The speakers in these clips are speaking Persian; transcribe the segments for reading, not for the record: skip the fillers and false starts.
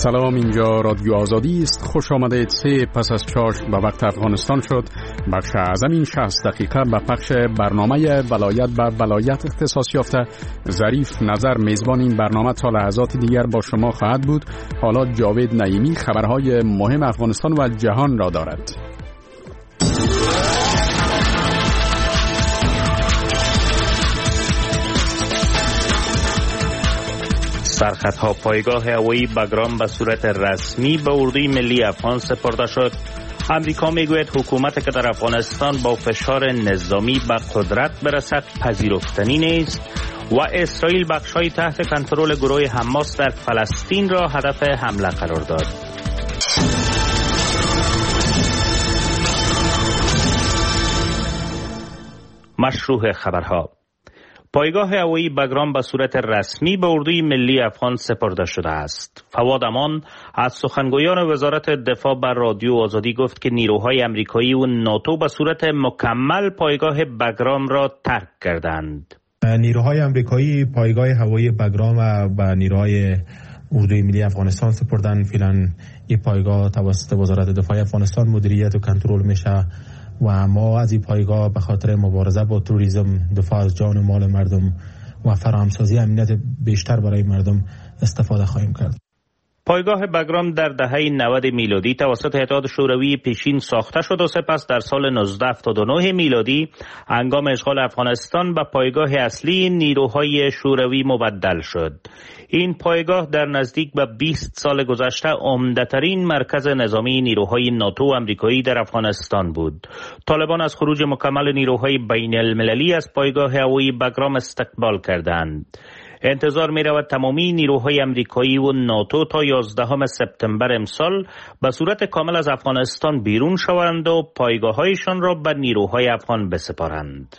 سلام، اینجا رادیو آزادی است. خوش آمدید. 3 پس از 4 به وقت افغانستان شد. بخش اعظم این 60 دقیقه به پخش برنامه ولایت به ولایت اختصاص یافته. ظریف نظر میزبان این برنامه تا لحظات دیگر با شما خواهد بود. حالا جاوید نعیمی خبرهای مهم افغانستان و جهان را دارد. سرخطها پایگاه هوایی بگرام به صورت رسمی به اردوی ملی افغان سپرده شد. امریکا میگوید حکومت که در افغانستان با فشار نظامی به قدرت برسد پذیرفتنی نیست و اسرائیل بخش‌های تحت کنترل گروه حماس در فلسطین را هدف حمله قرار داد. مشروع خبرها: پایگاه هوایی بگرام به صورت رسمی به اردوی ملی افغان سپرده شده است. فواد امان از سخنگویان وزارت دفاع بر رادیو آزادی گفت که نیروهای امریکایی و ناتو به صورت مکمل پایگاه بگرام را ترک کردند. نیروهای امریکایی پایگاه هوایی بگرام و نیروهای اردوی ملی افغانستان سپردن. فعلا این پایگاه توسط وزارت دفاع افغانستان مدیریت و کنترل میشه و ما از این پایگاه به خاطر مبارزه با تروریسم، دفاع از جان و مال مردم و فراهمسازی امنیت بیشتر برای مردم استفاده خواهیم کرد. پایگاه بگرام در دهه 90 میلادی توسط اتحاد شوروی پیشین ساخته شد و سپس در سال 1979 میلادی هنگام اشغال افغانستان به پایگاه اصلی نیروهای شوروی مبدل شد. این پایگاه در نزدیک به 20 سال گذشته عمده‌ترین مرکز نظامی نیروهای ناتو و امریکایی در افغانستان بود. طالبان از خروج مکمل نیروهای بین المللی از پایگاه هوایی بگرام استقبال کردند. انتظار می رود تمامی نیروهای امریکایی و ناتو تا 11 سپتامبر امسال به صورت کامل از افغانستان بیرون شوند و پایگاه‌هایشان را به نیروهای افغان بسپارند.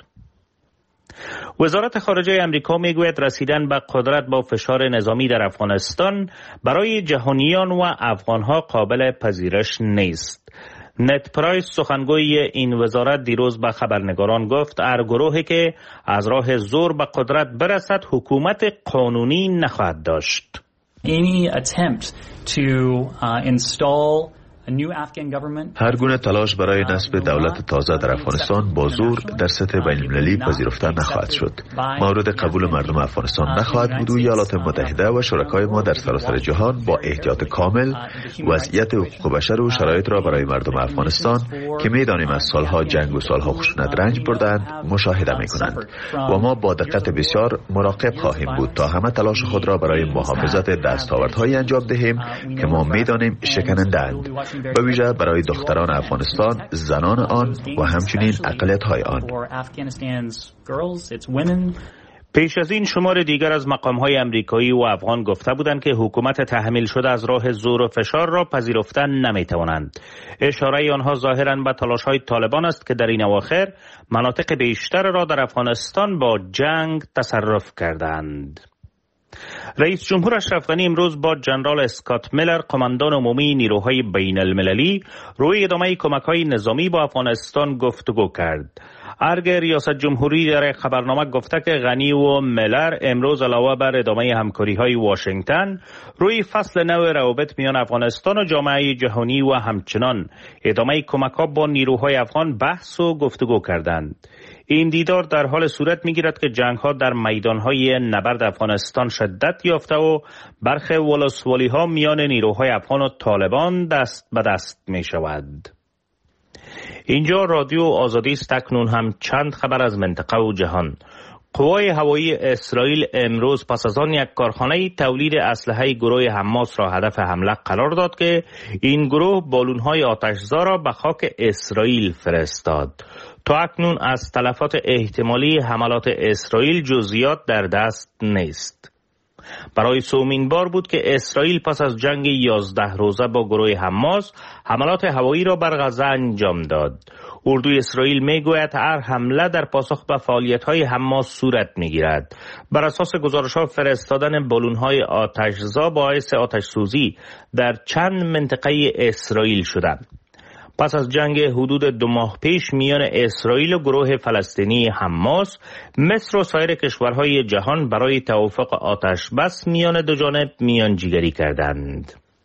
وزارت خارجه امریکا میگوید رسیدن به قدرت با فشار نظامی در افغانستان برای جهانیان و افغانها قابل پذیرش نیست. نت پرایس سخنگوی این وزارت دیروز به خبرنگاران گفت هر گروهی که از راه زور به قدرت برسد حکومت قانونی نخواهد داشت. Any attempt to install هر گونه تلاش برای نصب دولت تازه در افغانستان با زور در سطح بین المللی پذیرفته نخواهد شد. مورد قبول مردم افغانستان نخواهد بود و ایالات متحده و شرکای ما در سراسر جهان با احتیاط کامل وضعیت حقوق بشر و شرایط را برای مردم افغانستان که می‌دانیم از سالها جنگ و سالها خشونت رنج بردند مشاهده می‌کنند و ما با دقت بسیار مراقب خواهیم بود تا همه تلاش خود را برای محافظت دستاوردهایی انجام دهیم که ما می‌دانیم شکننده‌اند، به ویژه برای دختران افغانستان، زنان آن و همچنین اقلیت‌های آن. پیش از این شمار دیگر از مقام‌های امریکایی و افغان گفته بودند که حکومت تحمیل شده از راه زور و فشار را پذیرفتن نمی‌توانند. اشاره آنها ظاهراً به تلاش‌های طالبان است که در این اواخر مناطق بیشتر را در افغانستان با جنگ تصرف کردند. رئیس جمهور اشرف غنی امروز با جنرال اسکات میلر قماندان عمومی نیروهای بین المللی روی ادامه کمک‌های نظامی با افغانستان گفتگو کرد. ارگ ریاست جمهوری در خبرنامه گفته که غنی و میلر امروز علاوه بر ادامه همکاری‌های واشنگتن روی فصل نو روابط میان افغانستان و جامعه جهانی و همچنان ادامه کمک‌ها با نیروهای افغان بحث و گفتگو کردند. این دیدار در حال صورت می‌گیرد که جنگ‌ها در میدان‌های نبرد افغانستان شدت یافته و برخی ولسوالی‌ها میان نیروهای افغان و طالبان دست به دست می‌شود. اینجا رادیو آزادی است. اکنون هم چند خبر از منطقه و جهان. قوای هوایی اسرائیل امروز پس از آن یک کارخانه تولید اسلحه گروه حماس را هدف حمله قرار داد که این گروه بالون‌های آتش‌زا را به خاک اسرائیل فرستاد. تا اکنون از تلفات احتمالی حملات اسرائیل جزئیات در دست نیست. برای سومین بار بود که اسرائیل پس از جنگ 11 روزه با گروه حماس حملات هوایی را بر غزه انجام داد. اردوی اسرائیل میگوید هر حمله در پاسخ به فعالیت‌های حماس صورت میگیرد. بر اساس گزارش‌ها فرستادن بالون‌های آتش‌زا باعث آتش‌سوزی در چند منطقه اسرائیل شده. پس از جنگ حدود 2 ماه پیش میان اسرائیل و گروه فلسطینی حماس، مصر و سایر کشورهای جهان برای توافق آتش بس میان دو جانب میانجیگری کردند.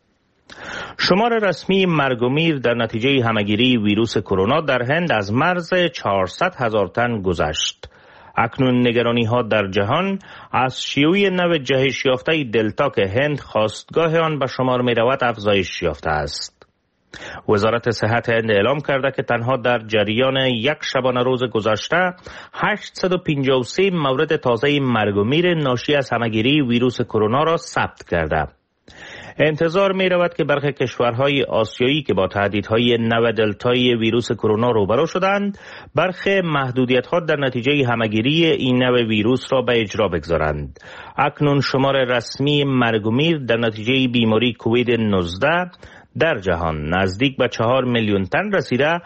شمار رسمی مرگ و میر در نتیجه همهگیری ویروس کرونا در هند از مرز 400,000 تن گذشت. اکنون نگرانی ها در جهان از شیوع نو جهش یافته دلتا که هند خاستگاه آن به شمار می رود افزایش یافته است. وزارت صحت هند اعلام کرده که تنها در جریان یک شبانه روز گذشته 853 مورد تازه مرگ و میر ناشی از همهگیری ویروس کرونا را ثبت کرده. انتظار می رود که برخی کشورهای آسیایی که با تهدیدهای نو دلتای ویروس کرونا روبرو شدند، برخی محدودیت‌ها در نتیجه همهگیری این نو ویروس را به اجرا بگذارند. اکنون شمار رسمی مرگ و میر در نتیجه بیماری کووید 19 در جهان نزدیک به 4 میلیون تن رسیده